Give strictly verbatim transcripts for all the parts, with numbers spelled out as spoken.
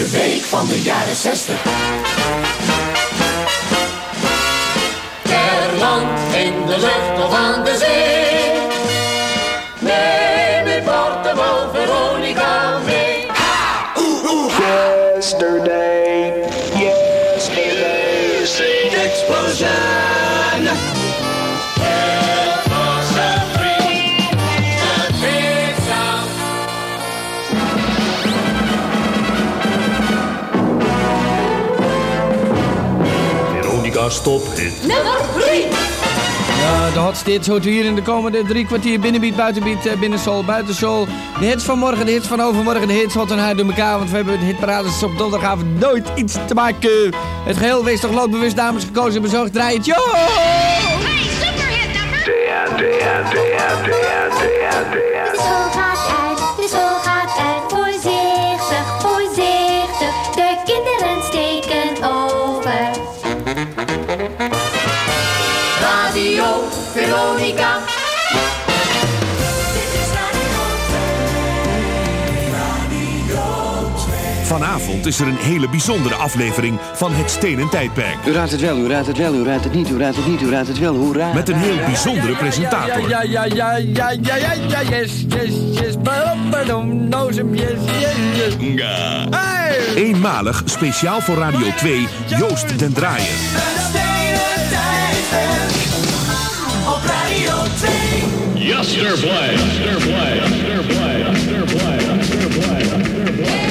De week van de jaren zestig. Per land, in de lucht of aan de zee. Neem in Portugal Veronica mee. Ha! Oeh, oeh, ha! Yesterday, yesterday, sing Explosion! Het was een vriend, een big sound. Veronica stophit. Nummer drie. Ja, de hotste hits hoort u hier in de komende drie kwartier. Binnenbeat, buitenbeat, binnensoul, buitensoul. De hits van morgen, de hits van overmorgen, de hits hot en hard door elkaar. Want we hebben de hitparades op donderdagavond nooit iets te maken. Het geheel, wees toch loodbewust, dames, gekozen en bezorgd. Draai het, yo! Hey, superhit nummer! Dan, dan, dan, dan, dan, dan. De school gaat uit, de school gaat uit. Voorzichtig, voorzichtig. De kinderen steken over. Radio Veronica. Vanavond is er een hele bijzondere aflevering van Het Stenen Tijdperk. U raadt het wel, u raadt het wel, u raadt het niet, u raadt het niet, u raadt het wel, hoera. Met een heel bijzondere presentator. Ja, ja, ja, ja, ja, ja, ja, yes, yes, yes. Pardon, nozem, yes, yes, yes. Hey! Eenmalig, speciaal voor Radio twee, Joost den Draaier. Het Stenen Tijdperk. Op Radio twee. Yes, sir, play. Sir, play. Sir, play. Sir, play. Sir, play. Sir, play.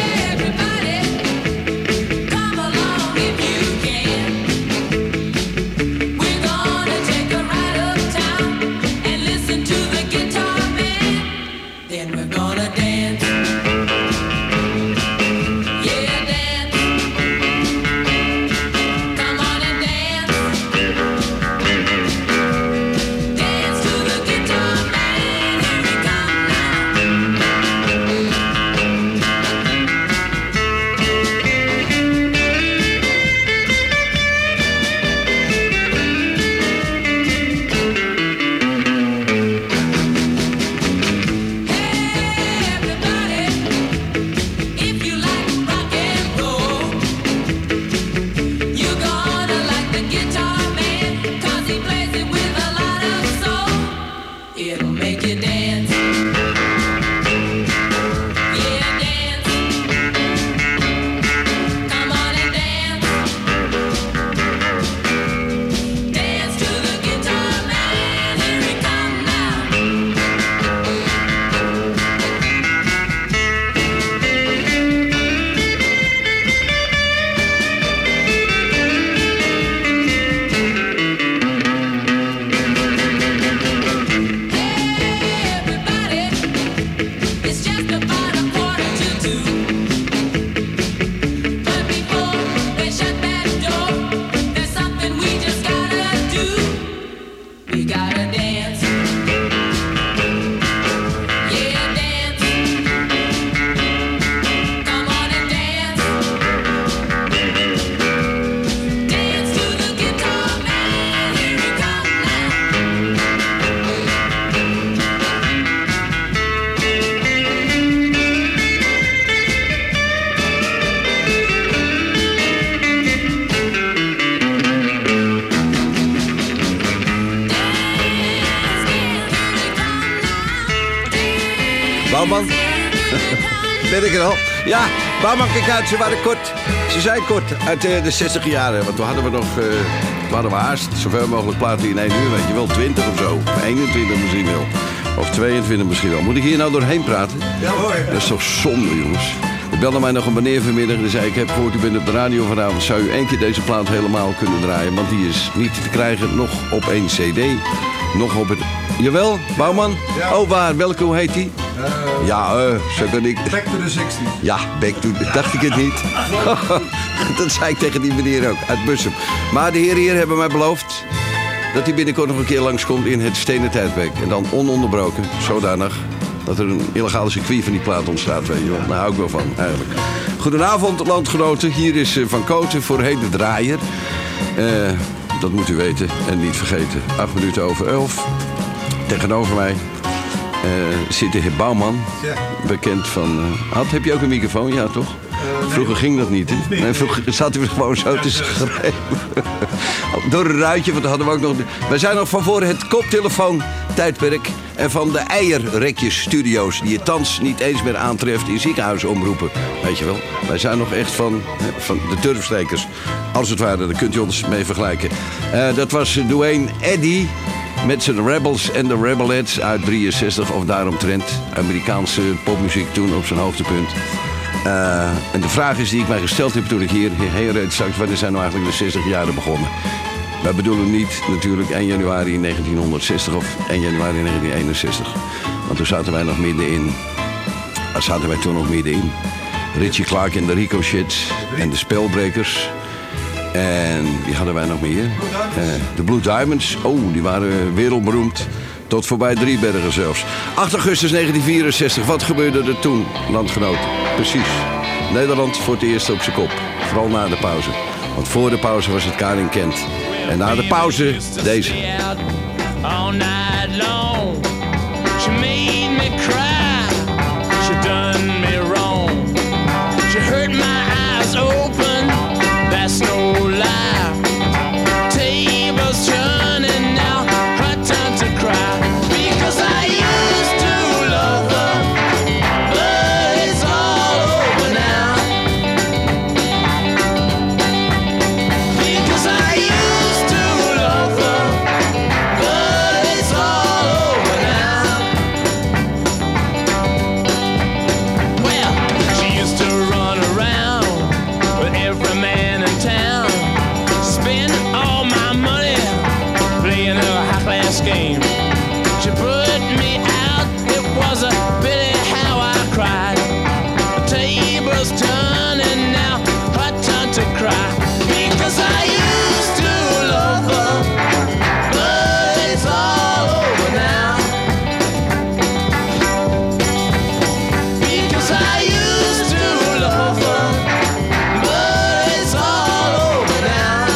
Bouwman? Ben ik er al? Ja, Bouwman, kijk uit, ze waren kort. Ze zijn kort, uit uh, de zestig jaren. Want toen hadden we nog, uh, toen hadden we haast. Zoveel mogelijk platen in één uur, weet je wel. twintig of zo. Of eenentwintig misschien wel. Of tweeëntwintig misschien wel. Moet ik hier nou doorheen praten? Ja hoor. Dat is toch zonde, jongens. Ik belde mij nog een meneer vanmiddag. Die zei, ik heb gehoord, u bent op de radio vanavond. Zou u één keer deze plaat helemaal kunnen draaien? Want die is niet te krijgen, nog op één cd. Nog op het... Jawel, Bouwman? Ja. Oh, waar? Welke, hoe heet die? Uh, ja, eh, uh, zo kan ik... Back to the sixties. Ja, back to the... Dacht ik het niet? Dat zei ik tegen die meneer ook, uit Bussum. Maar de heren hier hebben mij beloofd dat hij binnenkort nog een keer langskomt in het Stenen Tijdperk. En dan ononderbroken, zodanig dat er een illegale circuit van die plaat ontstaat, weet je wel. Daar hou ik wel van, eigenlijk. Goedenavond, landgenoten. Hier is uh, Van Kooten, voorheen de Draaier. Uh, dat moet u weten en niet vergeten. Acht minuten over elf. Tegenover mij uh, zit de heer Bouwman. Ja. Bekend van... Uh, had, heb je ook een microfoon? Ja, toch? Uh, vroeger nee. ging dat niet, hè? Nee, nee, vroeger zaten we gewoon zo te schrijven. Door een ruitje, want dan hadden we ook nog... Wij zijn nog van voor het koptelefoon-tijdperk... en van de eierrekjes-studio's... die je thans niet eens meer aantreft in ziekenhuisomroepen. Weet je wel? Wij zijn nog echt van, hè, van de turfstekers. Als het ware, daar kunt u ons mee vergelijken. Uh, dat was Dwayne Eddy... met zijn Rebels en de Rebelettes uit drieënzestig of daaromtrent. Amerikaanse popmuziek toen op zijn hoogtepunt. Uh, en de vraag is die ik mij gesteld heb toen ik hier heen reed straks... wanneer zijn nou eigenlijk de zestig jaren begonnen? Wij bedoelen niet natuurlijk één januari negentienhonderdzestig of één januari negentien eenenzestig. Want toen zaten wij nog middenin. Daar zaten wij toen nog middenin. Richie Clark en de Ricochets en de Spelbrekers... En wie hadden wij nog meer? Uh, de Blue Diamonds. Oh, die waren wereldberoemd. Tot voorbij Driebergen zelfs. acht augustus negentien vierenzestig. Wat gebeurde er toen, landgenoten? Precies. Nederland voor het eerst op zijn kop. Vooral na de pauze. Want voor de pauze was het Karin Kent. En na de pauze deze. All night long. She made me cry. She done me wrong. She hurt my eyes open. That's no lie. Tables turning now, her time to cry. Because I used to love her, but it's all over now. Because I used to love her, but it's all over now. Well, she used to run around with every man in town, spend all my money playing a high-class game. She put me out, it was a pity how I cried. The table's turning now, her turn to cry. Because I used to love her, but it's all over now. Because I used to love her, but it's all over now.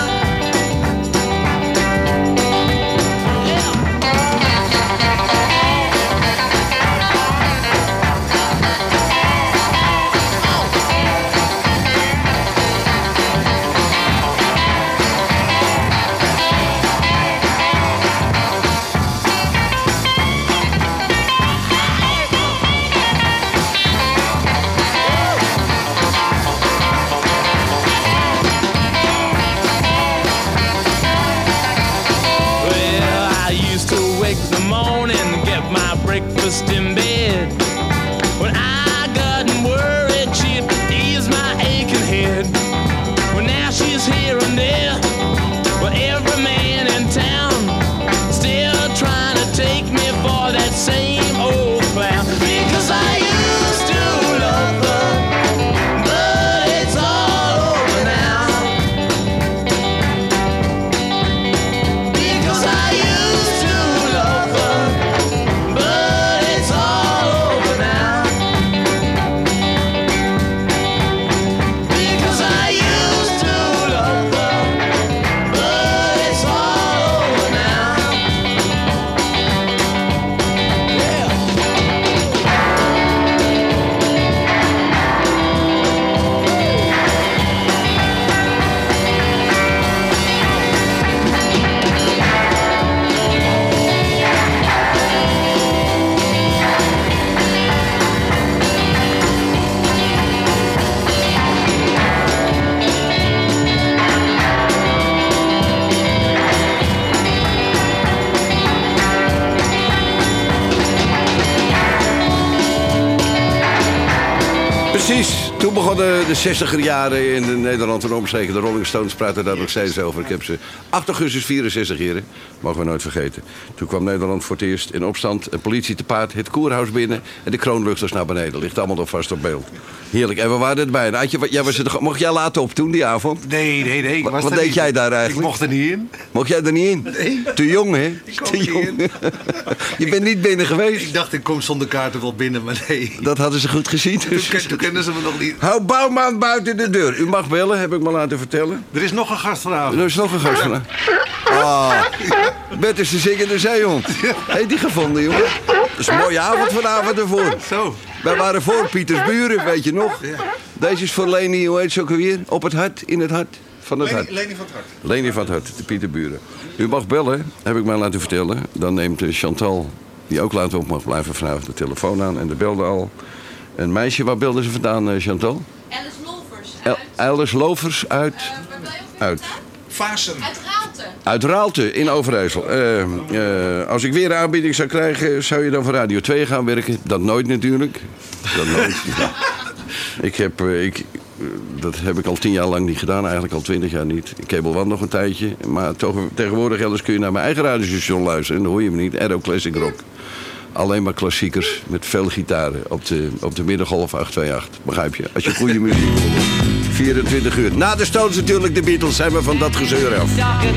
Well, I used to wake in the morning, get my breakfast in bed. When I got worried, she'd ease my aching head. Well, now she's here and there, well, every man in town still trying to take me for that same old clown. Because I used to love her, but it's all over now. Because I used to love her, but it's all over now. Because I used to love her, but it's all over now. Yeah. Precies. Toen begonnen de zestiger jaren in Nederland en omstreken. De Rolling Stones praten daar nog steeds over. Ik heb ze acht augustus vierenzestig, heren. Mogen we nooit vergeten. Toen kwam Nederland voor het eerst in opstand. Een politie te paard, het koerhuis binnen en de kroonluchters naar beneden. Ligt allemaal nog vast op beeld. Heerlijk. En we waren erbij. Adje, jij was er, mocht jij laten op toen, die avond? Nee, nee, nee. ik Wat, was wat er deed niet. jij daar eigenlijk? Ik mocht er niet in. Mocht jij er niet in? Nee. Te jong, hè? Ik kwam Te niet jong. in. Je bent niet binnen geweest. Ik dacht, ik kom zonder kaarten wel binnen, maar nee. Dat hadden ze goed gezien. Toen, ken- toen kenden ze me nog niet. Hou Bouwman buiten de deur. U mag bellen, heb ik me laten vertellen. Er is nog een gast vanavond. Er is nog een gast van. Ah, Bert is de zingende zeehond. Heb je die gevonden, jongen? is een mooie avond vanavond ervoor. Zo. Wij waren voor Pietersburen, weet je nog? Deze is voor Leni, hoe heet ze ook alweer? Op het hart, in het hart. Van het hart. Leni van het Hart. Leni van het hart, de Pieterburen. U mag bellen, heb ik mij laten vertellen. Dan neemt Chantal, die ook later op mag blijven vanavond, de telefoon aan. En de belde al. Een meisje, waar belde ze vandaan, Chantal? Alice Lovers. El- Alice Lovers uit... Uh, waar ben je ook uit. Vaassen. Uit Raalte. Uit Raalte in Overijssel. Uh, uh, als ik weer een aanbieding zou krijgen, zou je dan voor Radio twee gaan werken? Dat nooit natuurlijk. Dat nooit. ik heb, uh, ik, uh, dat heb ik al tien jaar lang niet gedaan, eigenlijk al twintig jaar niet. Ik heb al wel nog een tijdje. Maar toch, tegenwoordig elders kun je naar mijn eigen radiostation luisteren. En dan hoor je me niet. Aero Classic Rock. Alleen maar klassiekers met veel gitaren op de, op de middengolf acht twee acht. Begrijp je? Als je goede muziek wil. vierentwintig uur. Na de Stones natuurlijk de Beatles. Zijn we van dat gezeur af.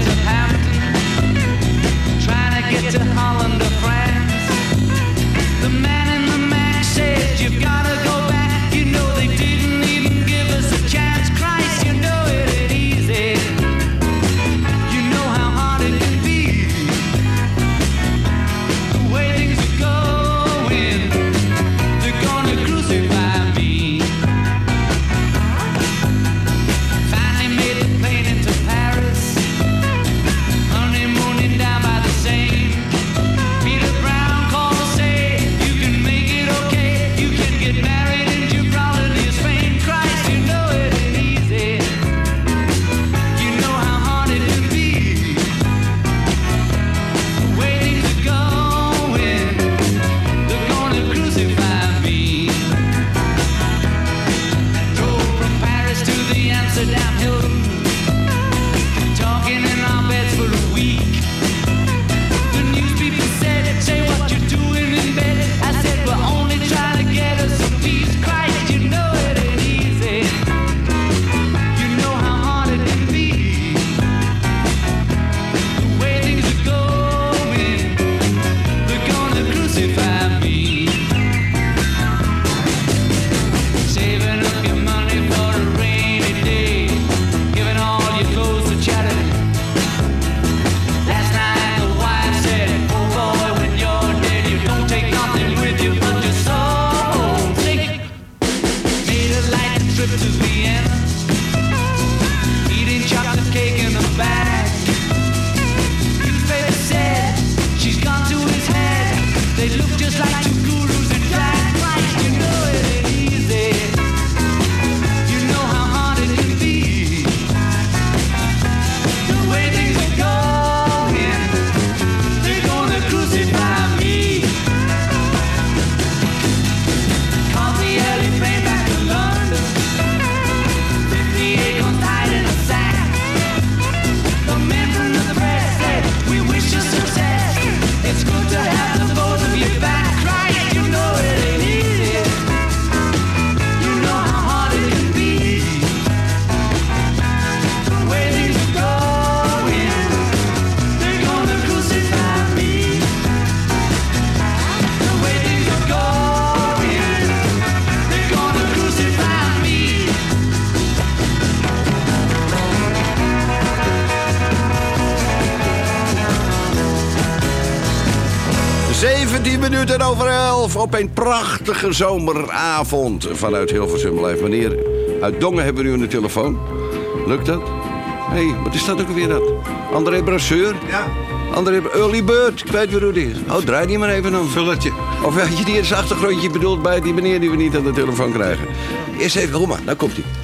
zeventien minuten over elf op een prachtige zomeravond vanuit Hilversum. Blijft meneer uit Dongen hebben we nu aan de telefoon. Lukt dat? Hé, hey, wat is dat ook weer dat? André Brasseur? Ja. André Early Bird, ik weet weer hoe die is. Oh, draai die maar even dan. Vulletje. Of had je die als achtergrondje bedoeld bij die meneer die we niet aan de telefoon krijgen? Eerst even, kom maar, daar komt hij.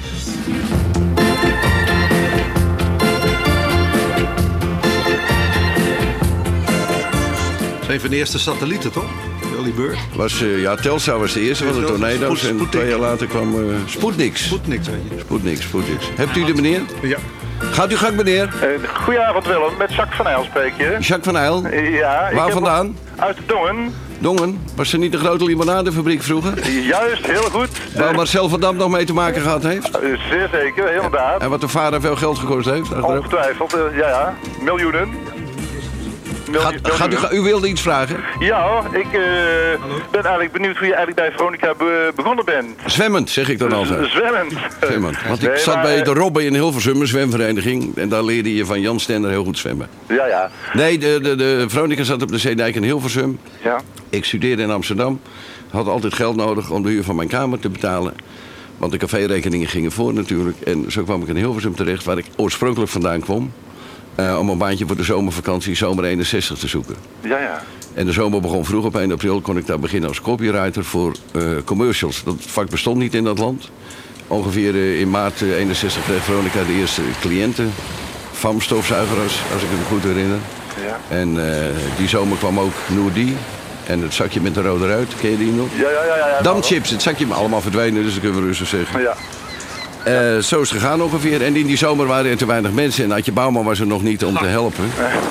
Een van de eerste satellieten, toch? Early Bird. Was, uh, ja, Telstar was de eerste van de tornado's. En twee jaar later kwam uh, Sputnik. Sputnik, weet je. Sputnik, Sputnik. Hebt u de meneer? Ja. Gaat u gang, meneer? Uh, goedenavond, Willem. Met Jacques van Eyl spreek je. Jacques van Eyl? Uh, ja. Waar ik vandaan? Heb... Uit Dongen. Dongen? Was er niet de grote limonadefabriek vroeger? Juist, heel goed. Waar Marcel van Dam nog mee te maken gehad heeft? Uh, zeer zeker, inderdaad. En wat de vader veel geld gekost heeft? Ongetwijfeld, uh, ja ja. Miljoenen. Mil- Gaat, gaat u, ga- u wilde iets vragen? Ja hoor, ik uh, ben eigenlijk benieuwd hoe je eigenlijk bij Veronica be- begonnen bent. Zwemmend, zeg ik dan altijd. Zwemmend. Zwemmend. Want ik Nee, zat maar, bij eh, de Robben in Hilversum, een zwemvereniging. En daar leerde je van Jan Stender heel goed zwemmen. Ja, ja. Nee, de, de, de Veronica zat op de Zeedijk in Hilversum. Ja. Ik studeerde in Amsterdam. Had altijd geld nodig om de huur van mijn kamer te betalen. Want de caférekeningen gingen voor natuurlijk. En zo kwam ik in Hilversum terecht, waar ik oorspronkelijk vandaan kwam. Uh, om een baantje voor de zomervakantie, zomer eenenzestig, te zoeken. Ja, ja. En de zomer begon vroeg. Op één april kon ik daar beginnen als copywriter voor uh, commercials. Dat vak bestond niet in dat land. Ongeveer uh, in maart uh, eenenzestig kreeg Veronica de eerste cliënten. V A M-stofzuigers, als ik het me goed herinner. Ja. En uh, die zomer kwam ook Noordi. En het zakje met de rode ruit, ken je die nog? Ja, ja, ja. ja, ja Damchips, het zakje allemaal verdwenen, dus dat kunnen we rustig zeggen. Ja. Uh, zo is het gegaan ongeveer. En in die zomer waren er te weinig mensen. En Adje Bouwman was er nog niet om te helpen.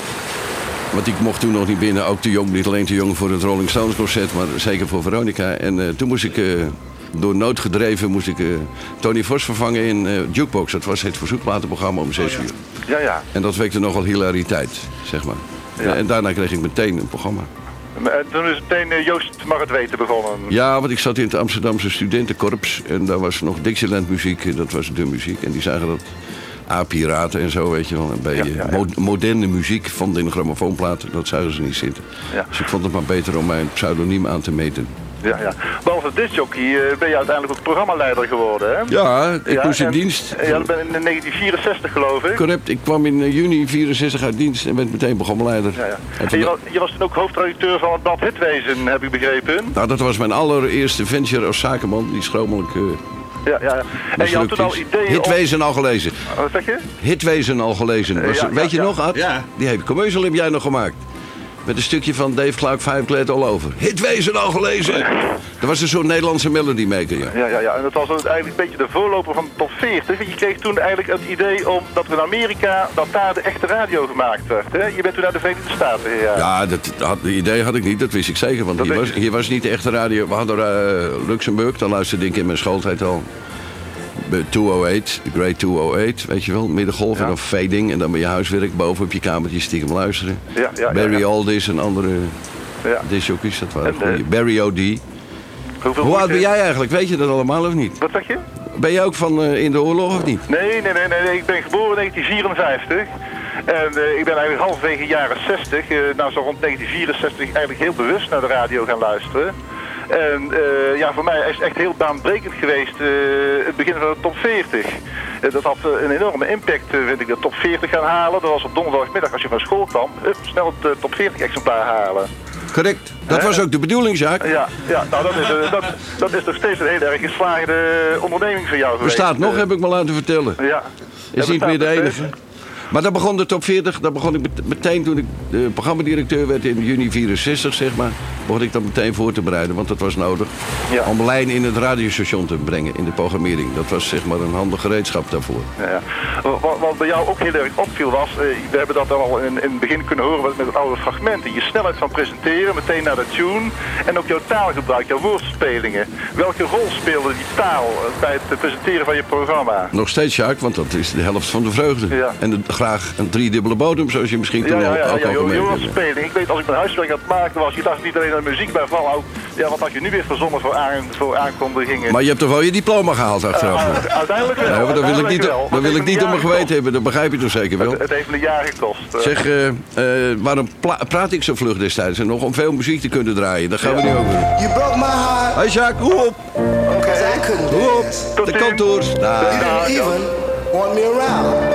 Want ik mocht toen nog niet binnen. Ook te jong, niet alleen te jong voor het Rolling Stones concert, maar zeker voor Veronica. En uh, toen moest ik, uh, door nood gedreven, moest ik uh, Tony Vos vervangen in uh, Jukebox. Dat was het verzoekplatenprogramma om zes uur. Ja, ja. En dat wekte nogal hilariteit, zeg maar. Ja. En daarna kreeg ik meteen een programma. En toen is meteen uh, Joost mag het weten begonnen. Ja, want ik zat in het Amsterdamse studentenkorps. En daar was nog Dixieland muziek, dat was de muziek. En die zagen dat A-piraten en zo, weet je wel. Een beetje ja, ja, ja. Mo- moderne muziek van de grammofoonplaten, dat zouden ze niet zitten. Ja. Dus ik vond het maar beter om mijn pseudoniem aan te meten. Ja, ja. Behalve discjockey uh, ben je uiteindelijk ook programmaleider geworden, hè? Ja, ik ja, moest in en, dienst. Ja, dat ben in negentien vierenzestig, geloof ik. Correct, ik kwam in uh, juni vierenzestig uit dienst en werd meteen programmaleider. Ja, ja. En en je, was, je was toen ook hoofdredacteur van het blad Hitwezen, heb ik begrepen? Nou, dat was mijn allereerste venture als zakenman, die schromelijk... Uh, Ja, ja. En je had toen al ideeën Hitwezen om... al gelezen. Wat zeg je? Hitwezen al gelezen. Was, ja, ja, weet je ja. nog, Ad? Ja. Die hele commercial heb jij nog gemaakt. Met een stukje van Dave Clark, Five Glad All Over. Hitwezen al gelezen. Dat was een soort Nederlandse melody maker, ja. Ja, ja, ja. En dat was eigenlijk een beetje de voorloper van de top veertig. Je kreeg toen eigenlijk het idee om dat we in Amerika, dat daar de echte radio gemaakt werd. Hè? Je bent toen naar de Verenigde Staten gegaan. Ja, dat had, die idee had ik niet, dat wist ik zeker. Want hier was, hier was niet de echte radio. We hadden uh, Luxemburg, dan luisterde ik in mijn schooltijd al. tweehonderdacht, de Great tweehonderdaacht, weet je wel, middengolf ja. en dan fading en dan bij je huiswerk boven op je kamertje stiekem luisteren. Ja, ja, Barry ja, ja. Aldis en andere ja. discjockeys, dat waren en, goeie. Barry O D. Hoeveel Hoe oud ben jij eigenlijk? Weet je dat allemaal of niet? Wat zeg je? Ben je ook van uh, in de oorlog of niet? Nee, nee, nee, nee, nee. Ik ben geboren in negentien vierenvijftig. En uh, ik ben eigenlijk halverwege jaren zestig, uh, nou zo rond negentien vierenzestig, eigenlijk heel bewust naar de radio gaan luisteren. En uh, ja, voor mij is het echt heel baanbrekend geweest, uh, het begin van de top veertig. Uh, dat had uh, een enorme impact, uh, vind ik, de top veertig gaan halen. Dat was op donderdagmiddag als je van school kwam, up, snel het uh, top veertig exemplaar halen. Correct. Dat He? was ook de bedoeling, Jacques. Ja, ja nou dat is, uh, dat, dat is nog steeds een heel erg geslaagde onderneming voor jou geweest. Bestaat nog, uh, heb ik me laten vertellen. Ja. Is niet meer de enige. Maar dan begon de top veertig, dan begon ik meteen toen ik uh, programmadirecteur werd in juni vierenzestig, zeg maar, begon ik dat meteen voor te bereiden, want dat was nodig. Ja. Om lijn in het radiostation te brengen, in de programmering. Dat was zeg maar een handig gereedschap daarvoor. Ja, ja. Wat, wat bij jou ook heel erg opviel was, uh, we hebben dat al in, in het begin kunnen horen met het oude fragmenten. Je snelheid van presenteren, meteen naar de tune en ook jouw taalgebruik, jouw woordspelingen. Welke rol speelde die taal bij het presenteren van je programma? Nog steeds, Jacques, want dat is de helft van de vreugde. Ja. En de, graag een driedubbele bodem, zoals je misschien toen ja, ja, ja, al, ook ja, al gemerkt hebt. Speling. Ik weet, als ik mijn huiswerk aan het maken was, je dacht niet alleen aan de muziek bij Valhoudt. Ja, wat had je nu weer verzonnen voor, aan, voor aankondigingen? Maar je hebt toch wel je diploma gehaald achteraf? Uh, uh, uiteindelijk wel. Ja, maar dan wil ik niet, wel. dan wil ik niet om me geweten hebben, dat begrijp je toch zeker wel? Het, het heeft me een jaar gekost. Uh. Zeg, uh, uh, waarom praat ik zo vlug destijds? En nog om veel muziek te kunnen draaien, dat gaan ja. we nu ook doen. You broke my heart. Hoi Jacques, hoe op? Okay. I couldn't hoe op? Tot de kantoors. Nah. You didn't even want me around.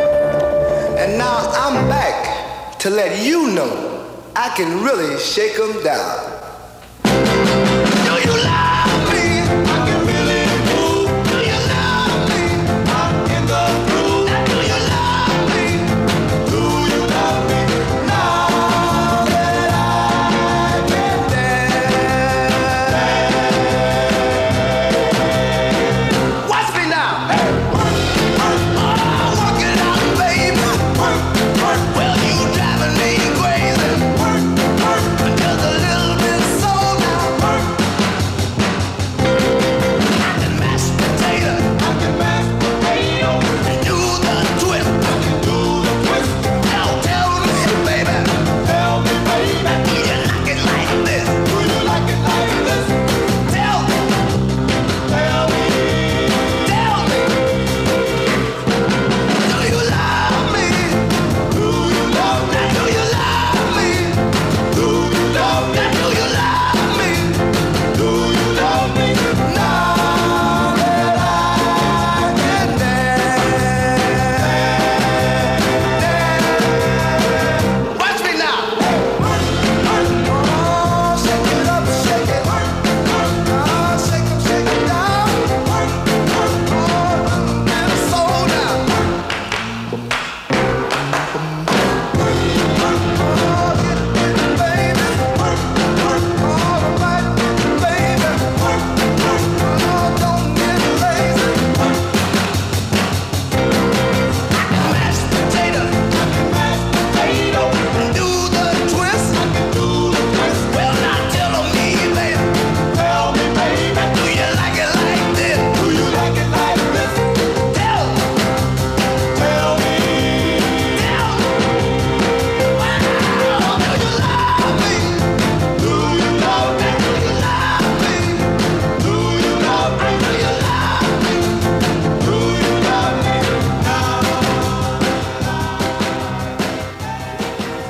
And now I'm back to let you know I can really shake them down. Do you love me? I can really move. Do you love me? I'm in the groove. Do you love me? Do you love me? Now that I can dance. Watch me now. Hey. Oh, work it out, baby. Work, work. Well, you driving me crazy. Work, work. Just a little bit.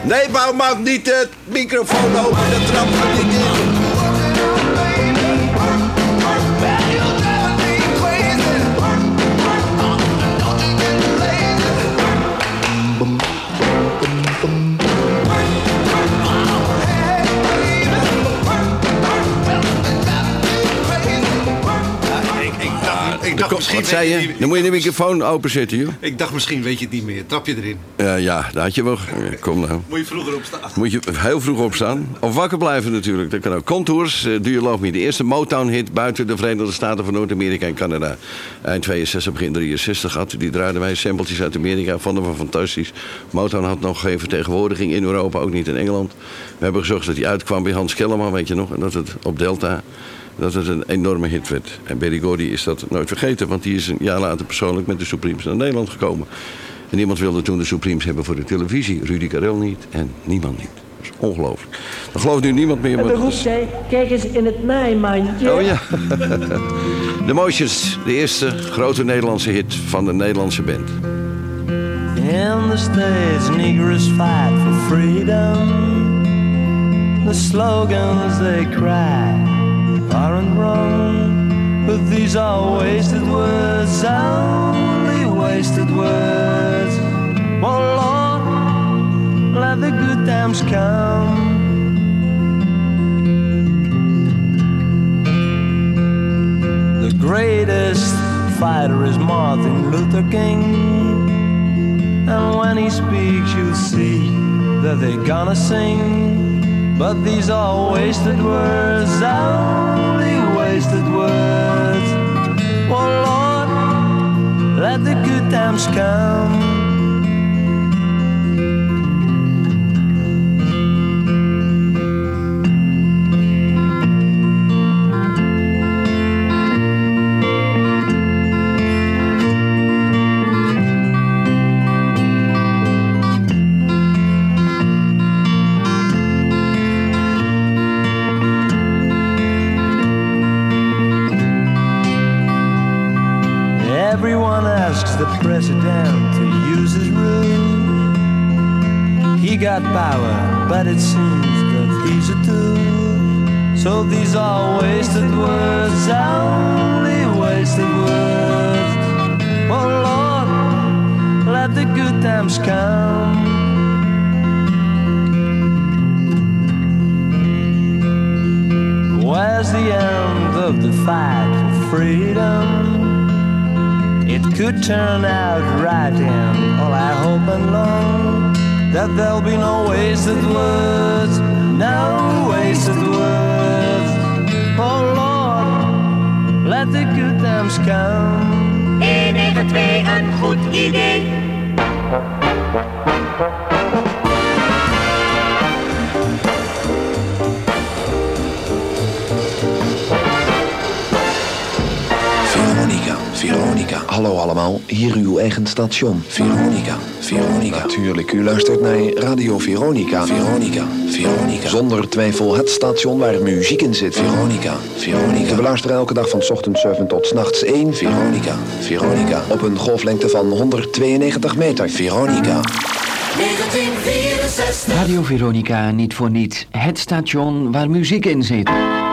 Nee, Bouwman, niet de microfoon open. Dat trapt er niet in. Ik dacht, misschien Wat zei je? je niet... Dan moet je de microfoon openzetten, joh. Ik dacht, misschien weet je het niet meer. Trap je erin? Uh, ja, daar had je wel. Kom nou. Moet je vroeger opstaan? Moet je heel vroeg opstaan. Of wakker blijven natuurlijk. Dat kan ook. Contours, uh, Duurloof Me. De eerste Motown-hit buiten de Verenigde Staten van Noord-Amerika en Canada. Eind tweeënzestig, begin drieënzestig had. Die draaiden wij sampletjes uit Amerika. Vonden we fantastisch. Motown had nog geen vertegenwoordiging in Europa, ook niet in Engeland. We hebben gezorgd dat hij uitkwam bij Hans Kellerman, weet je nog. En dat het op Delta... dat het een enorme hit werd. En Berry Gordy is dat nooit vergeten... want die is een jaar later persoonlijk met de Supremes naar Nederland gekomen. En niemand wilde toen de Supremes hebben voor de televisie. Rudy Karel niet en niemand niet. Dat is ongelooflijk. Dan gelooft nu niemand meer. En dan roept zij, kijk eens in het naaimandje. Oh ja. The Motions, de eerste grote Nederlandse hit van de Nederlandse band. In the States, Negroes fight for freedom. The slogans they cry aren't wrong, but these are wasted words, only wasted words. Oh Lord, let the good times come. The greatest fighter is Martin Luther King, and when he speaks you'll see that they're gonna sing. But these are wasted words, only wasted words. Oh Lord, let the good times come. Everyone asks the president to use his rule. He got power, but it seems that he's a tool. So these are wasted words, only wasted words. Oh Lord, let the good times come. Where's the end of the fight for freedom? It could turn out right, and all I hope and long that there'll be no wasted words, no wasted words. Oh Lord, let the good times come. één negen twee, een goed idee. Veronica, Veronica. Hallo allemaal, hier uw eigen station. Veronica, Veronica. Natuurlijk, u luistert naar Radio Veronica. Veronica, Veronica. Zonder twijfel het station waar muziek in zit. Veronica, Veronica. Te beluisteren elke dag van 's ochtends zeven tot 's nachts één. Veronica, Veronica. Op een golflengte van honderdtweeënnegentig meter. Veronica. negentien vierenzestig. Radio Veronica, niet voor niets. Het station waar muziek in zit.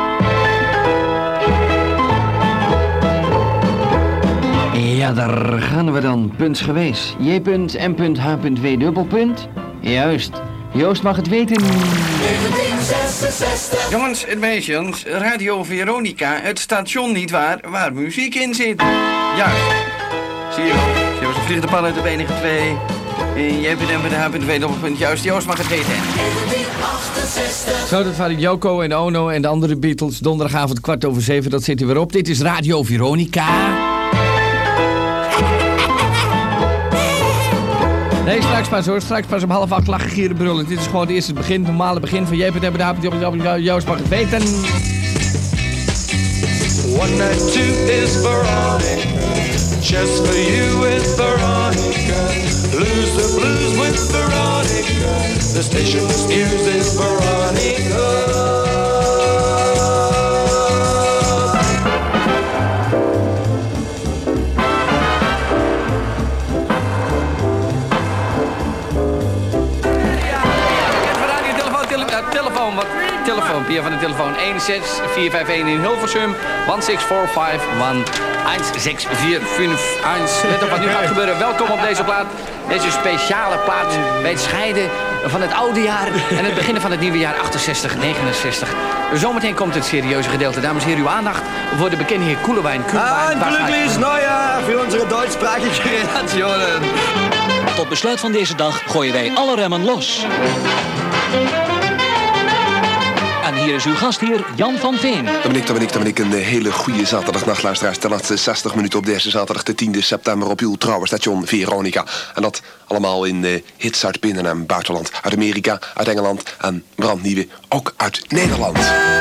Ja, daar gaan we dan. Puntsgewijs. J M H W dubbelpunt. Juist. Joost mag het weten. negentien zesenzestig. Jongens en meisjes, Radio Veronica, het station niet waar, waar muziek in zit. Juist. Zie je wel. Je was een vliegende pan uit de enige twee. J M H W dubbelpunt. Juist, Joost mag het weten. negentien achtenzestig. Zo, dat waren Yoko en Ono en de andere Beatles. Donderdagavond kwart over zeven, dat zit er weer op. Dit is Radio Veronica. Nee, straks pas hoor. Straks pas om half acht lachen, gieren, brullen. Dit is gewoon het eerste begin, het normale begin van J P W. Joost mag het weten. One night two is Veronica. Just for you with Veronica. Lose the blues with Veronica. The station's music Veronica. telefoon, wat telefoon, Pierre van de telefoon. een zes vier vijf een in Hilversum, een zes vier vijf een een zes vier vijf een. Let op wat nu gaat gebeuren. Welkom op deze plaat. Deze speciale plaat bij het scheiden van het oude jaar en het beginnen van het nieuwe jaar achtenzestig negenenzestig. Zometeen komt het serieuze gedeelte. Dames en heren, uw aandacht voor de bekende heer Koelewijn. Ein glückliches Neujahr für unsere deutschsprachige Relationen. Tot besluit van deze dag gooien wij alle remmen los. En hier is uw gastheer Jan van Veen. Dan ben ik, dan ben ik, dan ben ik. Een hele goede zaterdagnacht, luisteraars. De laatste zestig minuten op deze zaterdag, de tiende september, op uw trouwe station Veronica. En dat allemaal in uh, hits uit binnen- en buitenland. Uit Amerika, uit Engeland en brandnieuwe, ook uit Nederland.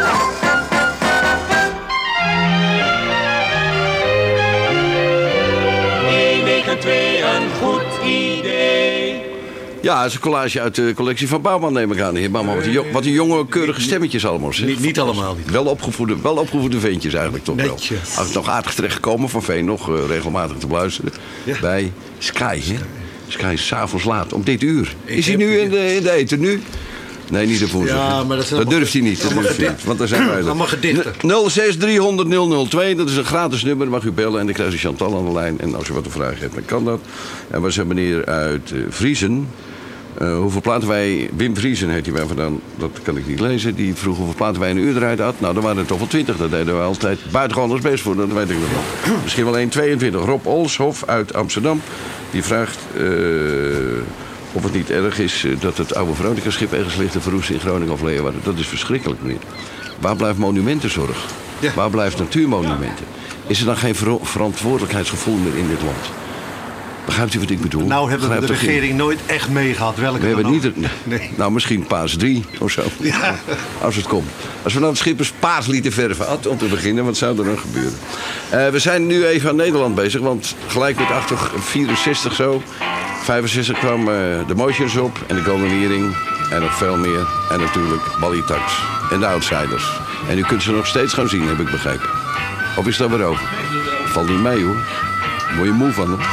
één negen twee, een goed idee. Ja, het is een collage uit de collectie van Bouwman, neem ik aan. Heer Bouwman, wat, die jo- wat die jonge, keurige stemmetjes allemaal. Zeg. Niet, niet allemaal. Niet. Wel opgevoede, wel opgevoede ventjes eigenlijk toch Netjes. wel. Als het nog aardig terechtgekomen van Veen, nog uh, regelmatig te beluisteren. Ja. Bij Sky, hè? Sky, s'avonds laat, om dit uur. Ik is hij nu in de, in de eten, nu? Nee, niet de woensdag. Ja, maar dat, dat durft hij niet. Dat durft hij niet, want daar zijn wij er. Allemaal gedichten. nul zes drie nul nul nul nul twee, dat is een gratis nummer. Dan mag u bellen en dan krijgt u Chantal aan de lijn. En als u wat te vragen hebt, dan kan dat. En we zijn meneer uit uh, Vriezen. Uh, hoeveel platen wij... Wim Vriezen heet hij bij vandaan, dat kan ik niet lezen. Die vroeg hoeveel platen wij in een uur eruit had. Nou, dan waren er toch wel twintig. Dat deden we altijd buitengewoon ons best voor. Dat weet ik nog wel. Misschien wel één tweeëntwintig. Rob Olshoff uit Amsterdam. Die vraagt uh, of het niet erg is uh, dat het oude Veronica-schip ergens ligt te verroesten in Groningen of Leeuwarden. Dat is verschrikkelijk, meneer. Waar blijft monumentenzorg? Ja. Waar blijft natuurmonumenten? Is er dan geen ver- verantwoordelijkheidsgevoel meer in dit land? Begrijpt u wat ik bedoel? Nou hebben we de Begrijpt u regering nooit echt meegehad. Welke We hebben dan niet ook? het, Nee. Nou, misschien paas drie of zo. Ja. Als het komt. Als we nou het schip eens paas lieten verven, had, om te beginnen, wat zou er dan gebeuren? Uh, we zijn nu even aan Nederland bezig, want gelijk met achter vierenzestig zo, vijfenzestig kwam uh, de Motions op en de Golden Earring en nog veel meer. En natuurlijk Bally Tax en de Outsiders. En u kunt ze nog steeds gaan zien, heb ik begrepen. Of is dat weer over? Valt niet mee hoor. Word je moe van hem?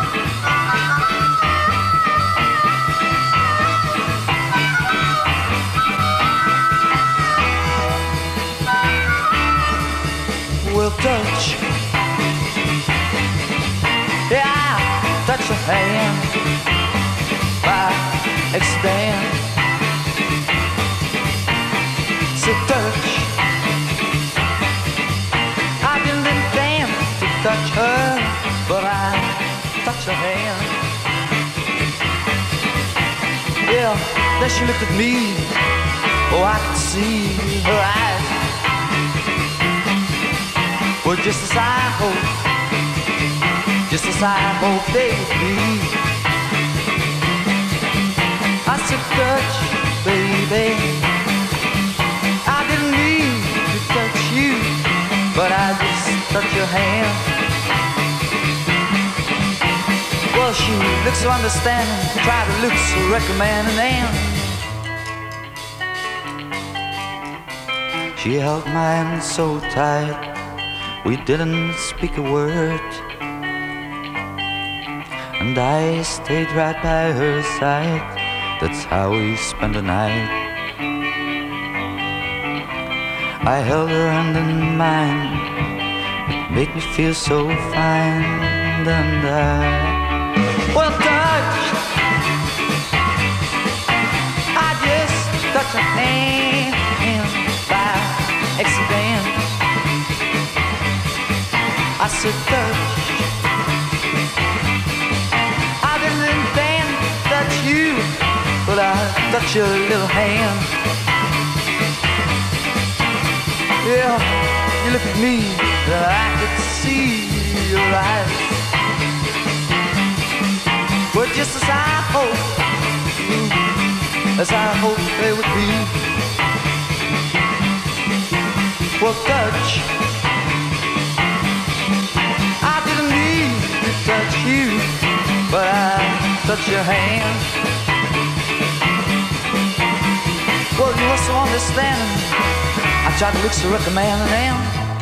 We'll touch, yeah, touch your hand by accident. So touch, I didn't intend to touch her, but I touched her hand. Yeah, then she looked at me, oh I could see her eyes. Well, just as I hope, just as I hope they would be. I said, touch, baby. I didn't mean to touch you, but I just touched your hand. Well, she looked so understanding, tried to look so recommending, and she held my hand so tight. We didn't speak a word, and I stayed right by her side. That's how we spent the night. I held her hand in mine. It made me feel so fine, and I, well, touch. I just touched her hand by accident. I said, touch. I didn't intend to touch you, but I touched your little hand. Yeah, you look at me, and I could see your eyes. Well, just as I hoped, as I hoped they would be. Well, touch. Touch you, but I touch your hand. Well, you were so understanding. I tried to look so recommending, and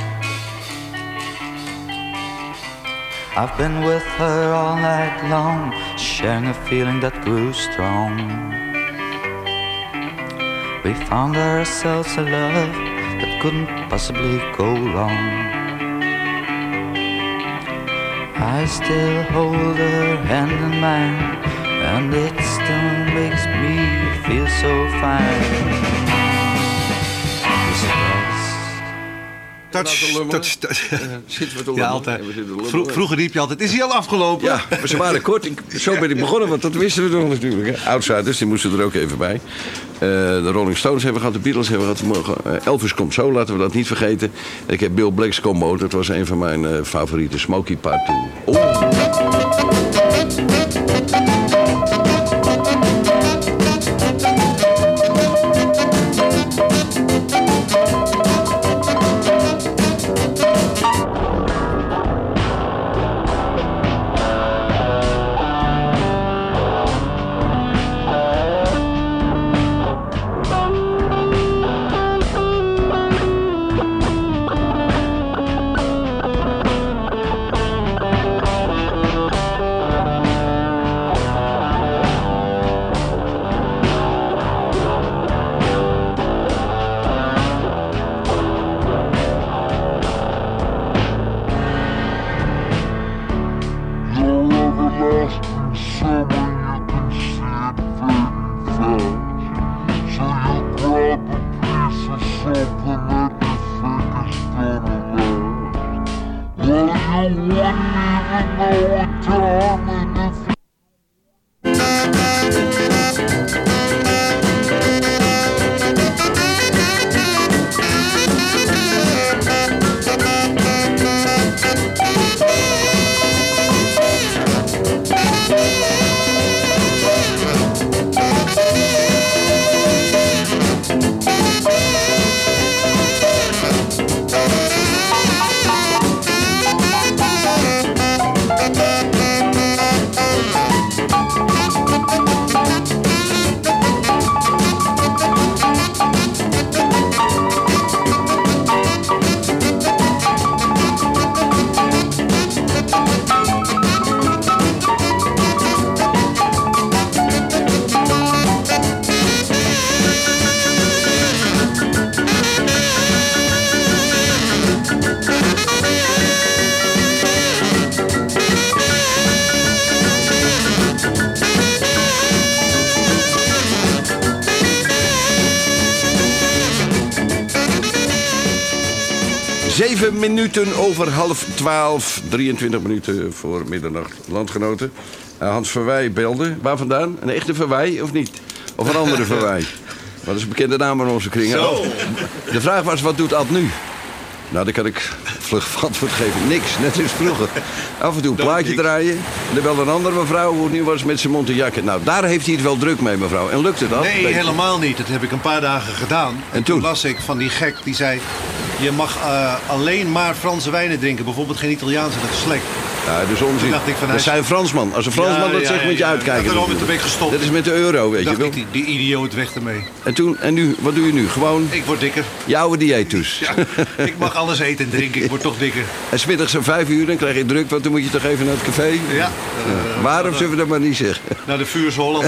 I've been with her all night long, sharing a feeling that grew strong. We found ourselves a love that couldn't possibly go wrong. I still hold her hand in mine, and it still makes me feel so fine. Touch, touch, touch. Zitten we te Ja, altijd. Vro- vroeger riep je altijd, is hij al afgelopen? Ja, maar ze waren kort. Ik, zo ben ik begonnen, want dat wisten we nog natuurlijk. Hè. Outsiders, die moesten er ook even bij. Uh, de Rolling Stones hebben we gehad, de Beatles hebben we gehad. Uh, Elvis komt zo, laten we dat niet vergeten. En ik heb Bill Black's Combo, dat was een van mijn uh, favorieten. Smokey Part twee. Oh. Zeven minuten over half twaalf. drieëntwintig minuten voor middernacht. Landgenoten. Uh, Hans Verwij belde. Waar vandaan? Een echte Verwij of niet? Of een andere Verwij? Wat is een bekende naam in onze kringen? Zo. De vraag was, wat doet Ad nu? Nou, daar kan ik vlug antwoord geven. Niks, net als vroeger. Af en toe een plaatje draaien. En dan belde een andere mevrouw hoe het nu was met zijn Montejakke. Nou, daar heeft hij het wel druk mee, mevrouw. En lukt het dan? Nee, helemaal niet. Dat heb ik een paar dagen gedaan. En, en toen? toen las ik van die gek die zei... je mag uh, alleen maar Franse wijnen drinken. Bijvoorbeeld geen Italiaanse, dat is slecht. Ja, dat is onzin. Dacht ik van, dat is een Fransman. Als een Fransman ja, dat ja, zegt, ja, moet je ja, uitkijken. Dat, met de gestopt. dat is met de euro, weet dacht je wel. Ik, die, die idioot weg ermee. En toen, en nu, wat doe je nu? Gewoon... Ik word dikker. Je oude dieet dus. Ja, ik mag alles eten en drinken, ik word toch dikker. En 's middags om vijf uur, dan krijg je druk, want dan moet je toch even naar het café? Ja. ja. Uh, Waarom zullen we dat maar niet zeggen? Naar de Vuurs Holland.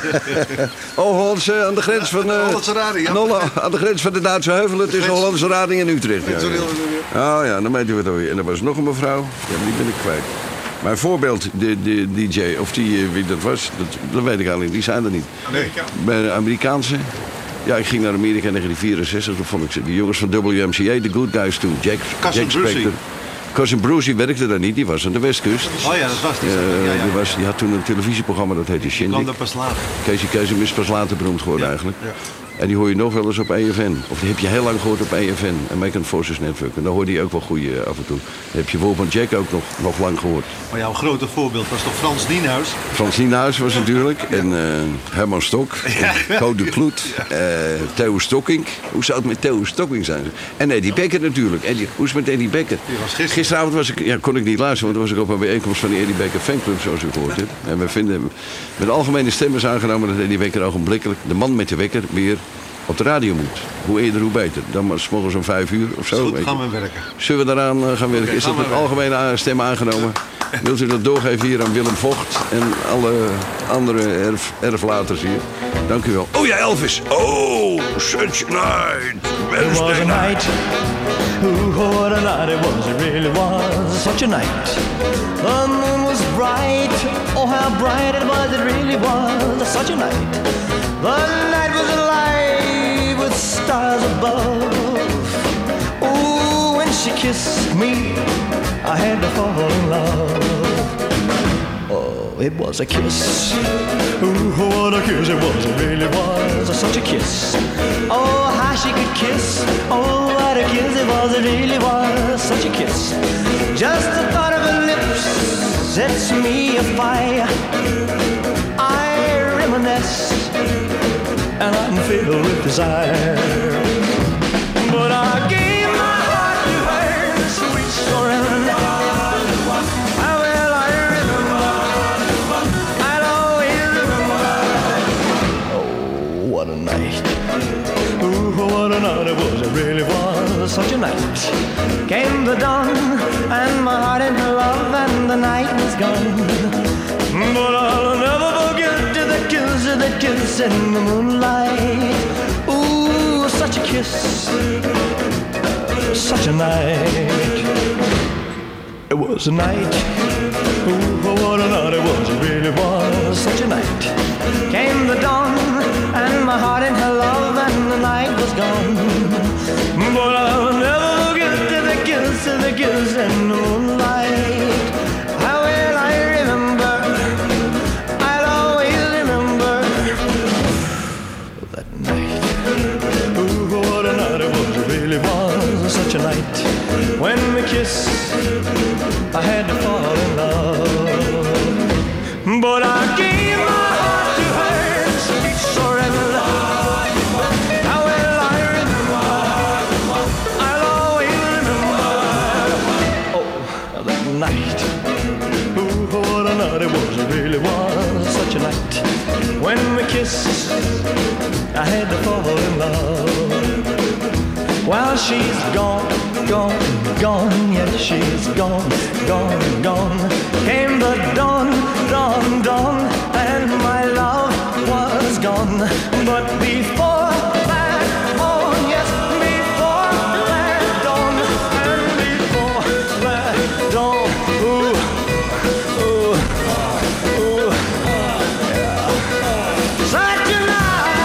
oh, Hollandse, aan de grens van... Uh, Hollandse Rading, ja. Nolle, aan de grens van de Duitse Heuvelen tussen Hollandse Rading en Utrecht. Ja, ja. Oh ja, dan weet je wat alweer. En er was nog een mevrouw, ja, die ben ik kwijt. Mijn voorbeeld, de, de D J, of die, wie dat was, dat, dat weet ik eigenlijk, die zijn er niet. Amerika. Bij de Amerikaanse. Ja, ik ging naar Amerika in negentien vierenzestig. Toen vond ik ze, die jongens van W M C A, de good guys toen. Jack, Cousin Jack Spector. Cousin Brucey werkte daar niet, die was aan de Westkust. Oh ja, dat was die. Uh, ja, ja. Die, was, die had toen een televisieprogramma, dat heette Shindig. Die kwam daar pas later. Casey Kasem is pas later beroemd geworden ja, eigenlijk. Ja. En die hoor je nog wel eens op E F N. Of die heb je heel lang gehoord op E F N. American Forces Network. En daar hoorde je ook wel goeie uh, af en toe. Dan heb je Wolfman Jack ook nog, nog lang gehoord. Maar jouw grote voorbeeld was toch Frans Nienhuis? Frans Nienhuis was natuurlijk. Ja. En uh, Herman Stok. Ja. En Code Kloet. Ja. Uh, Theo Stokking. Hoe zou het met Theo Stokking zijn? En Eddie Becker natuurlijk. Eddie, hoe is het met Eddie Becker? Die was gister. Gisteravond was ik, ja, kon ik niet luisteren. Want toen was ik op een bijeenkomst van de Eddie Becker fanclub, zoals u gehoord hebt. En we vinden met algemene stemmen is aangenomen dat Eddie Becker ogenblikkelijk, de man met de wekker, weer op de radio moet. Hoe eerder, hoe beter. Dan maar 's morgens om vijf uur of zo. Goed, weet gaan je. we werken. Zullen we daaraan uh, gaan werken? Okay, is dat met algemene stemmen aangenomen? Wilt u dat doorgeven hier aan Willem Vogt en alle andere erf, erflaters hier? Dank u wel. Oh ja, Elvis. Oh, such a night. It was a night. Ooh, what a night it was. It really was such a night. The moon was bright. Oh, how bright it was. It really was such a night. The night was alive with stars above. Ooh, when she kissed me, I had to fall in love. Oh, it was a kiss. Ooh, what a kiss it was. It really was such a kiss. Oh, how she could kiss. Oh, what a kiss it was. It really was such a kiss. Just the thought of her lips sets me afire. I reminisce and I'm filled with desire. But I gave my heart to her, sweet surrender. How well I remember, I'll always remember. Oh, what a night. Ooh, what a night it was. It really was such a night. Came the dawn, and my heart in her love, and the night was gone. But I'll never forget the kiss, the kiss in the moonlight. Ooh, such a kiss, such a night. It was a night. Ooh, what a night it was. It really was such a night. Came the dawn, and my heart in her love, and the night was gone. But I'll never forget the kiss, the kiss in the moonlight. How will I remember? I'll always remember that night. Ooh, what a night it was. It really was such a night. When we kissed, I had to fall in love. But I gave my heart to her, sweet surrender. How will I remember? I'll always remember. Oh, that night. Ooh, what a night it was. It really was such a night. When we kissed, I had to fall in love. While she's gone, gone, gone, yes, she's gone, gone, gone. Came the dawn, dawn, dawn, and my love was gone. But before that dawn, yes, before that dawn, and before that dawn, ooh, ooh, ooh, yeah. Such a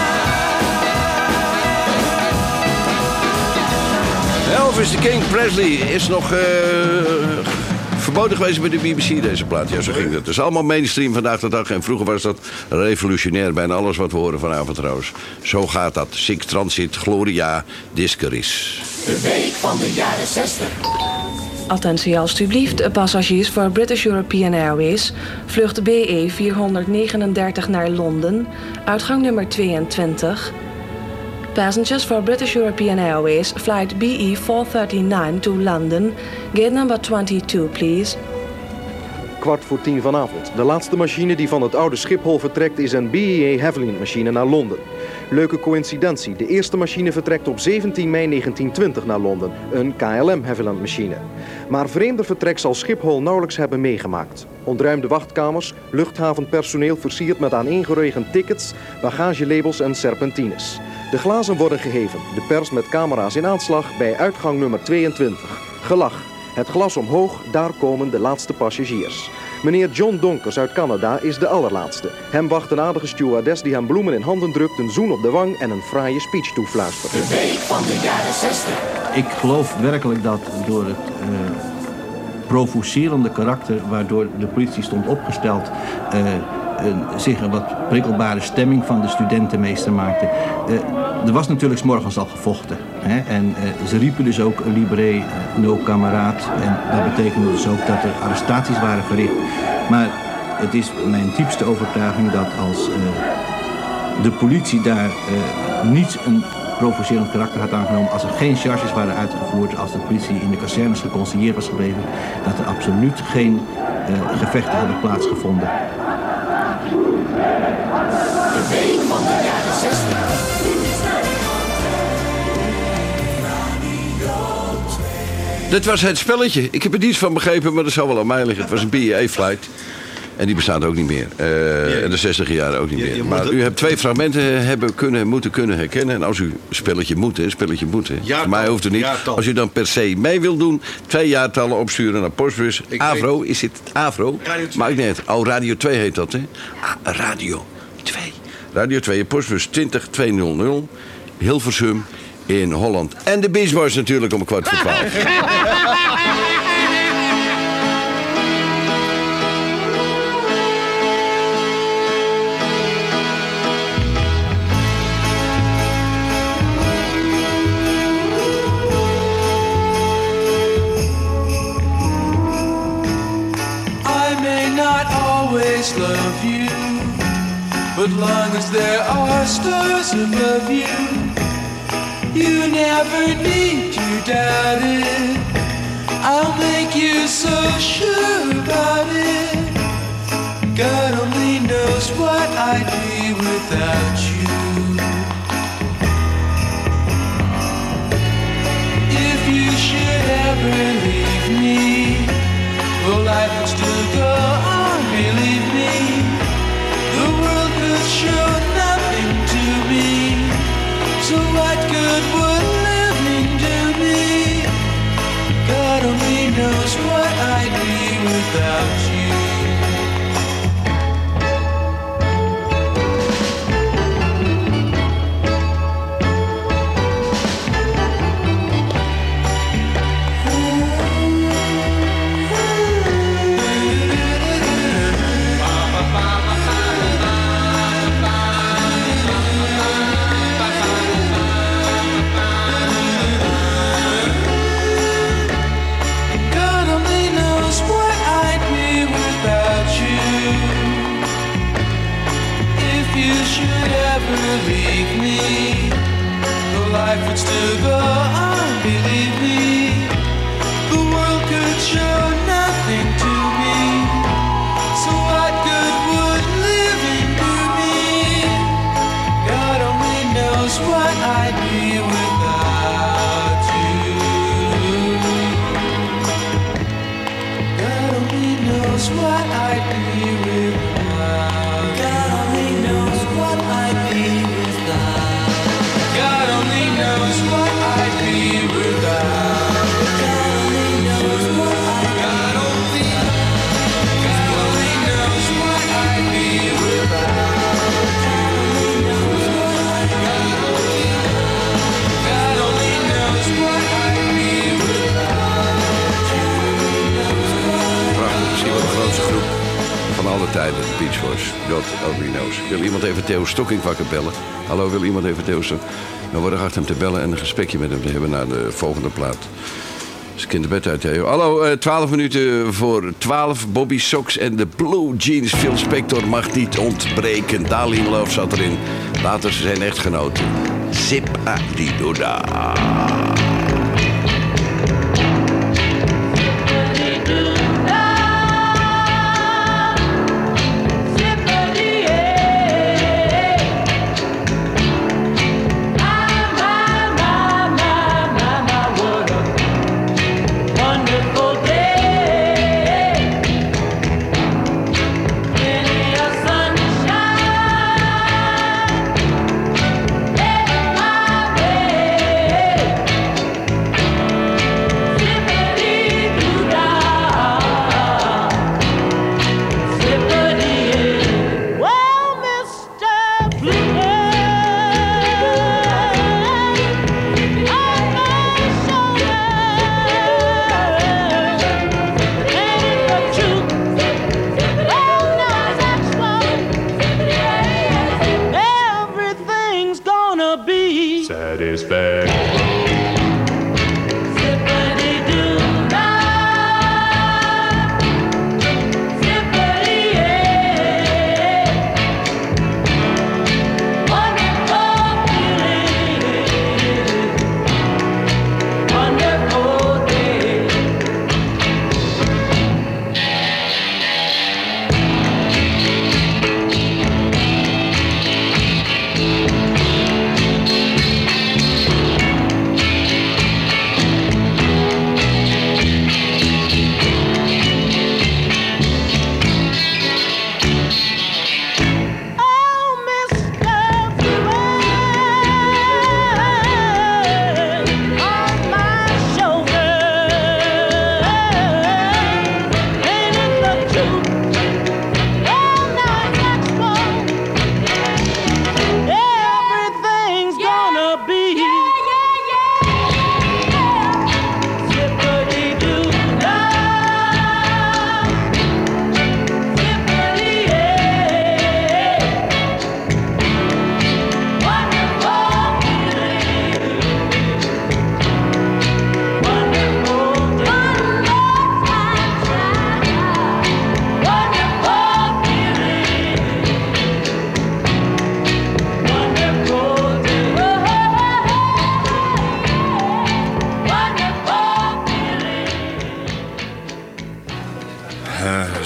Elvis the King Presley is nog uh, verboden geweest bij de B B C, deze plaat. Ja, zo ging dat. Het is allemaal mainstream vandaag de dag. En vroeger was dat revolutionair. Bijna alles wat we horen vanavond trouwens. Zo gaat dat. Sick Transit, Gloria, Discaris. De week van de jaren zestig. Attentie alstublieft, passagiers voor British European Airways. Vlucht B E vierhonderdnegenendertig naar Londen. Uitgang nummer tweeëntwintig. Passengers for British European Airways, flight B E four thirty-nine to London. Gate number twenty-two, please. Kwart voor tien vanavond. De laatste machine die van het oude Schiphol vertrekt is een B E A Havilland machine naar Londen. Leuke coïncidentie. De eerste machine vertrekt op zeventien mei negentien twintig naar Londen. Een K L M Havilland machine. Maar vreemder vertrek zal Schiphol nauwelijks hebben meegemaakt. Ontruimde wachtkamers, luchthavenpersoneel versierd met aaneengeregend tickets, bagagelabels en serpentines. De glazen worden geheven, de pers met camera's in aanslag bij uitgang nummer tweeëntwintig. Gelach, het glas omhoog, daar komen de laatste passagiers. Meneer John Donkers uit Canada is de allerlaatste. Hem wacht een aardige stewardess die hem bloemen in handen drukt, een zoen op de wang en een fraaie speech toefluistert. De week van de jaren zestig. Ik geloof werkelijk dat door het uh, provocerende karakter waardoor de politie stond opgesteld, uh, uh, zich een wat prikkelbare stemming van de studenten meester maakte. Uh, er was natuurlijk 's morgens al gevochten. Hè? En uh, ze riepen dus ook libre uh, no kameraad. En dat betekende dus ook dat er arrestaties waren verricht. Maar het is mijn diepste overtuiging dat als uh, de politie daar uh, niet een provocerend karakter had aangenomen, als er geen charges waren uitgevoerd, als de politie in de kazernes geconsigneerd was gebleven, dat er absoluut geen uh, gevechten hadden plaatsgevonden. De week van de jaren zestig. Dit was het spelletje. Ik heb er niets van begrepen, maar dat zou wel aan mij liggen. Het was een B E A-flight. En die bestaat ook niet meer. Uh, en de zestiger jaren ook niet Je- je meer. moet Maar het- u hebt twee fragmenten hebben kunnen, moeten kunnen herkennen. En als u spelletje moet, hè, spelletje moet. Hè. Jaartal. Voor mij hoeft het niet. Jaartal. Als u dan per se mee wil doen, twee jaartallen opsturen naar postbus. Ik Avro, is het Avro? Radio twee. Maakt niet uit. Oh, Radio twee heet dat, hè? Ah, Radio twee. Radio twee, postbus twintig tweehonderd. Hilversum in Holland. En de Beach Boys natuurlijk om kwart voor twaalf. I may not always love you, but long as there are stars above you, you never need to doubt it. I'll make you so sure about it. God only knows what I'd be without you. If you should ever leave me, well, life would still go on, believe me. The world could show nothing to me. So what good would living do me? God only knows what I'd be without you. God only knows what I'd be without you. If you should ever leave me, the life would still go on, believe me. The world could show nothing to me. So what good would living do me? God only knows what I'd be without you. God only knows what I'd be without. God only knows what I'd be without. God only knows what I'd be without. God only knows what I'd be. God only. God only knows what I'd be without. God only knows what I'd be. God only knows what I'd be without. Prachtig, misschien wel de grootste groep van alle tijden, de Beach Boys. God only knows. Wil iemand even Theo Stokking wakker bellen? Hallo, wil iemand even Theo Stokking? Dan worden achter hem te bellen en een gesprekje met hem te hebben naar de volgende plaat. Dus kind de bed uit, Theo. Hallo, eh, twaalf minuten voor twaalf. Bobby Sox en de Blue Jeans. Phil Spector mag niet ontbreken. Darlene Love zat erin. Later zijn echtgenoten. Zip a di do da. Wonderful day, plenty of sunshine, in my way.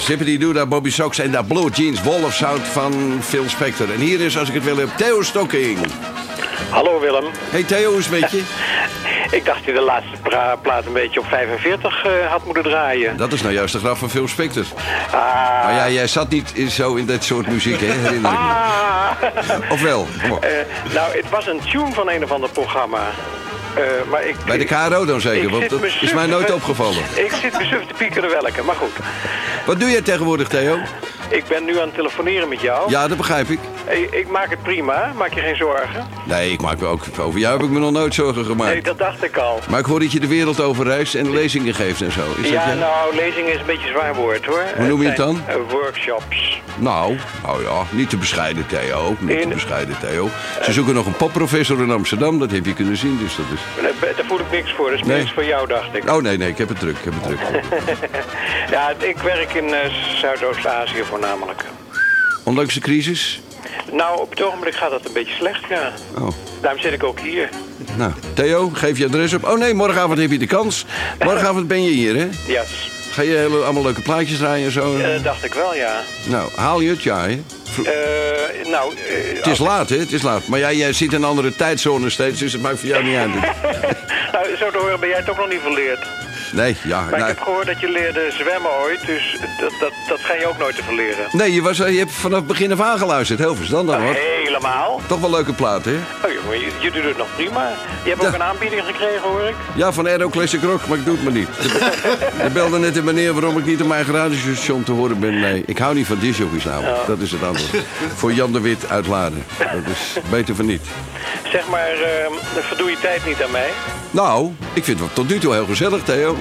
Zippity Doo, daar Bobby Sox en daar Blue Jeans Wolfsound van Phil Spector. En hier is, als ik het wil heb, Theo Stocking. Hallo Willem. Hey Theo, hoe is het met je? Ik dacht dat je de laatste pra- plaat een beetje op vijfenveertig uh, had moeten draaien. Dat is nou juist de grap van Phil Spector. Ah. Maar ja, jij zat niet zo in dat soort muziek, hè? Herinner ik me. Ah. Of wel? Uh, nou, het was een tune van een of ander programma. Uh, maar ik, Bij de K R O dan zeker, want dat is mij nooit opgevallen. Ik zit me suf te piekeren welke, maar goed. Wat doe jij tegenwoordig, Theo? Ik ben nu aan het telefoneren met jou. Ja, dat begrijp ik. Ik, ik maak het prima, maak je geen zorgen. Nee, ik maak me ook, over jou heb ik me nog nooit zorgen gemaakt. Nee, dat dacht ik al. Maar ik hoor dat je de wereld over reist en lezingen geeft en zo. Is ja, dat jij? nou, lezingen is een beetje een zwaar woord, hoor. Hoe noem je het dan? Uh, workshops. Nou, nou ja, niet te bescheiden, Theo. Niet te bescheiden, Theo. Ze zoeken nog een popprofessor in Amsterdam, dat heb je kunnen zien, dus dat is... Nee, daar voel ik niks voor, dat is Nee. niks voor jou, dacht ik. Oh nee, nee, ik heb het druk, ik heb het druk. Ja, ik werk in uh, Zuidoost-Azië voornamelijk. Ondanks de crisis? Nou, op het ogenblik gaat dat een beetje slecht, ja. Oh. Daarom zit ik ook hier. Nou, Theo, geef je adres op. Oh nee, morgenavond heb je de kans. Morgenavond ben je hier, hè? Ja. Ga je hele, allemaal leuke plaatjes draaien en zo? Uh, dacht ik wel, ja. Nou, haal je het? Ja, hè? Vro- Uh, nou... Uh, het is laat, hè? Het is laat. Maar jij, jij zit in een andere tijdzone steeds, dus het maakt voor jou niet uit. nou, zo te horen ben jij toch nog niet verleerd. Nee, ja. Maar Nou, ik heb gehoord dat je leerde zwemmen ooit, dus dat, dat, dat ga je ook nooit te verleren. nee, je, was, je hebt vanaf het begin af aan geluisterd. Heel verstandig, hoor. Helemaal. Toch wel leuke plaat, hè? Oh, jongen, je, je doet het nog prima. Je hebt Ja. ook een aanbieding gekregen, hoor ik. Ja, van Aero Classic Rock, maar ik doe het maar niet. Je belde net een meneer waarom ik niet op mijn eigen radiostation te horen ben. Nee, ik hou niet van discjockeys namelijk. Oh. Dat is het antwoord. Voor Jan de Wit uitladen. Dat is beter van niet. Zeg maar, uh, verdoe je tijd niet aan mij. Nou, ik vind het tot nu toe heel gezellig, Theo.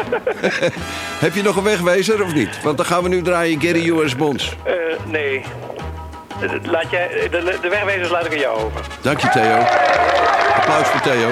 Heb je nog een wegwijzer of niet? Want dan gaan we nu draaien Gary U S Bonds. Uh, nee. Laat jij, de, de wegwijzers laat ik aan jou over. Dank je, Theo. Applaus voor Theo.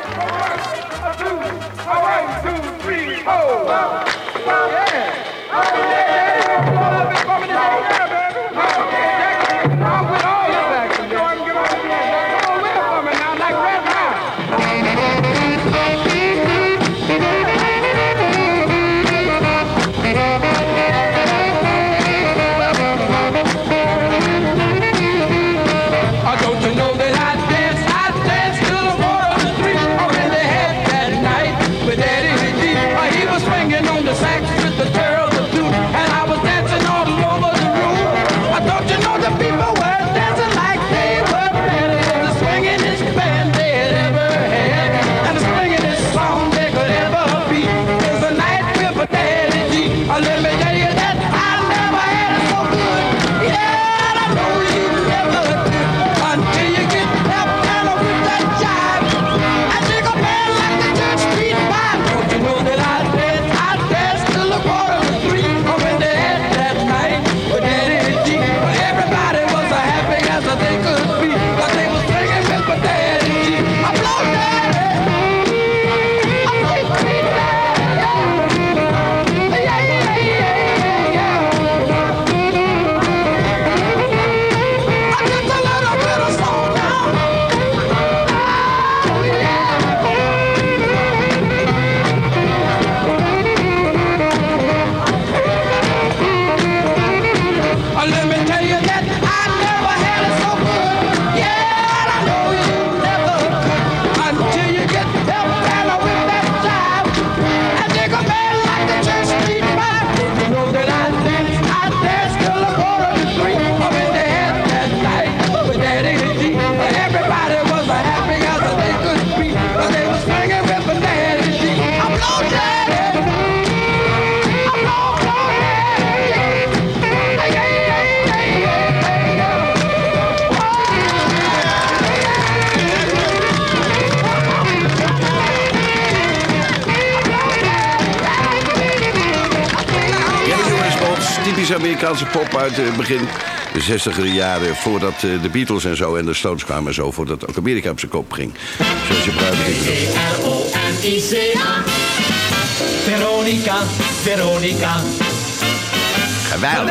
Amerikaanse pop uit het begin de zestiger jaren, voordat uh, de Beatles en zo en de Stones kwamen en zo, voordat ook Amerika op zijn kop ging. Zoals je bruid V R O N I C A. Veronica, Veronica. Geweldig.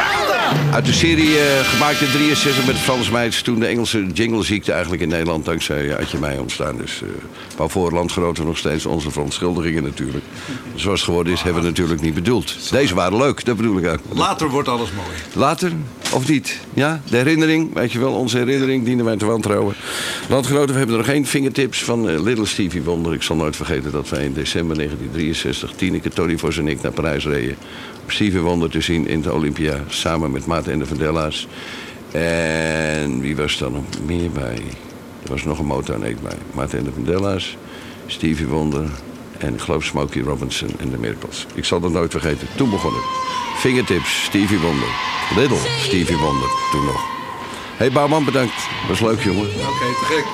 Uit de serie uh, gemaakt in drieënzestig met Frans Meijs. Toen de Engelse jingleziekte eigenlijk in Nederland dankzij uh, Adje Meijer ontstaan. Dus uh, waarvoor landgenoten nog steeds onze verontschuldigingen natuurlijk. Zoals het geworden is, hebben we natuurlijk niet bedoeld. Deze waren leuk, dat bedoel ik ook. Later wordt alles mooi. Later? Of niet? Ja, de herinnering, weet je wel, onze herinnering dienen wij te wantrouwen. Landgenoten, we hebben er nog geen fingertips van uh, Little Stevie Wonder. Ik zal nooit vergeten dat wij in december negentien drieënzestig... Tineke, Tony Vos en ik naar Parijs reden. Om Stevie Wonder te zien in de Olympia. Samen met Maarten en de Vandella's. En wie was er nog meer bij? Er was nog een Motown Act bij. Maarten en de Vandella's, Stevie Wonder... en ik geloof Smokey Robinson en de Miracles. Ik zal dat nooit vergeten. Toen begon het. Fingertips, Stevie Wonder. Little Stevie Wonder, toen nog. Hé, hey, Bouwman, bedankt. Was leuk, jongen. Oké, okay, te gek.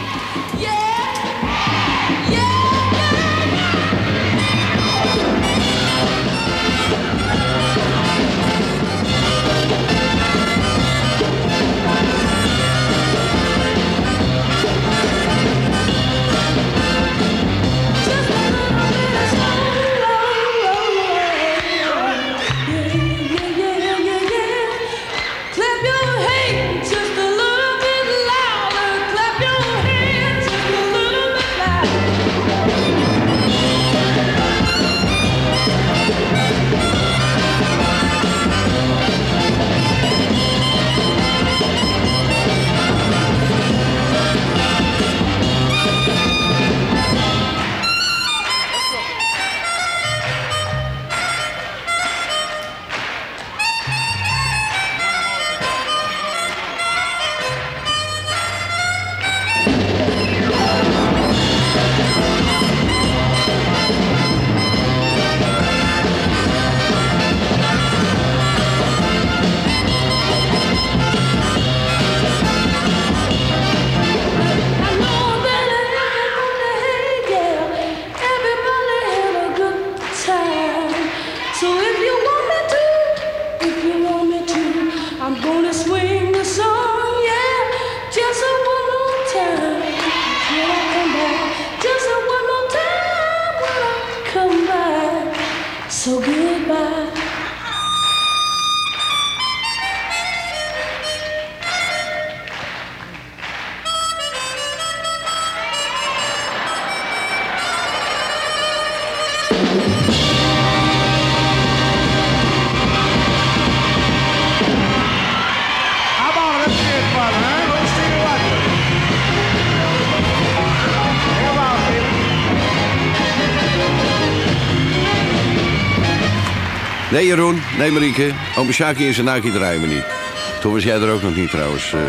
Nee, Jeroen. Nee, Marieke. Ome Sjaki en Zanaki draaien we niet. Toen was jij er ook nog niet, trouwens. Uh,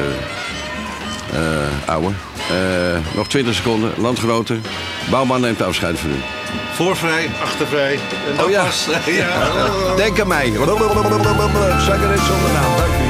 uh, ouwe. Uh, nog twintig seconden. Landgenoten. Bouwman neemt afscheid van u. Voorvrij, achtervrij. En dan oh ja. pas. Ja. Denk aan mij. Zangeres zonder naam. Dank u.